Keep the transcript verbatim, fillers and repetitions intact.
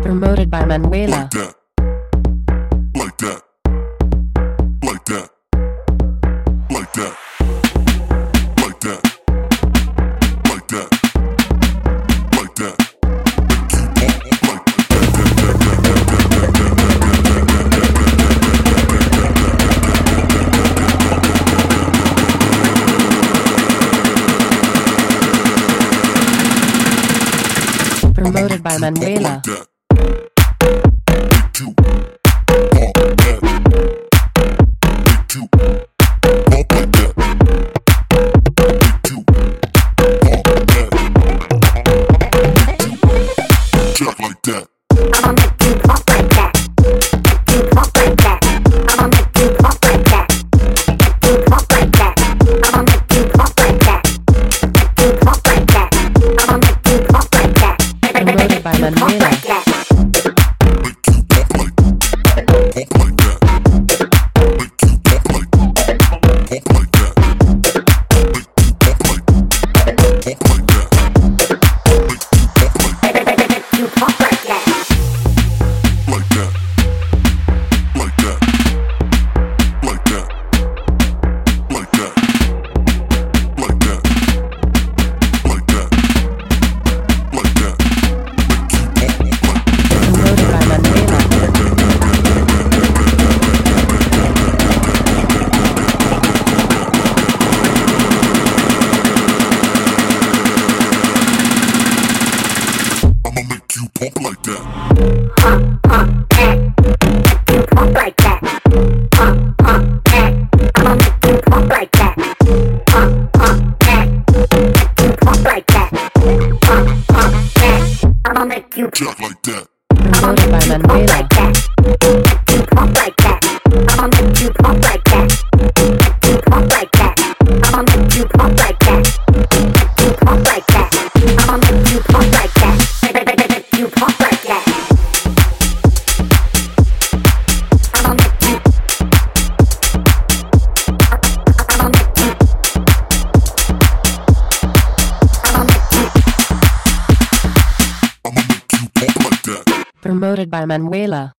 Promoted by Manuela. Like that. Like that. Like that. Like that. Like that. Like that. Promoted by Manuela. Like that. I'ma make you pop like that. Make you pop like that. I'ma make you pop like that. Make you pop like that. I'ma make you pop like that. Make you pop like that. I'ma make you pop like that. Promoted by Pop Manuela. like that. Make you pop like, pop like that. Make you pop like, pop like that. Make you pop like, pop like that. You pop like that. Like that. Like that. Like that. Like that. Like that. Like that. Like that. Promoted by Manuela. I'ma make you pop like that. Pop, pop, that. Make you pop like that. Pop, pop, that. I'ma make you pop like that. Pop, pop, that. Make you pop like that. Pop, pop, that. I'ma make you Jack like that. Promoted by pop Manuela. like that. Make you pop like that. I'ma make you pop like that. Make you pop like that. I'ma make you pop like that. Make you pop like that. I'ma make you pop like that. Make you pop like that. I'ma make you. I'ma make you. I'ma make you. I'ma make you pop like that. Promoted by Manuela.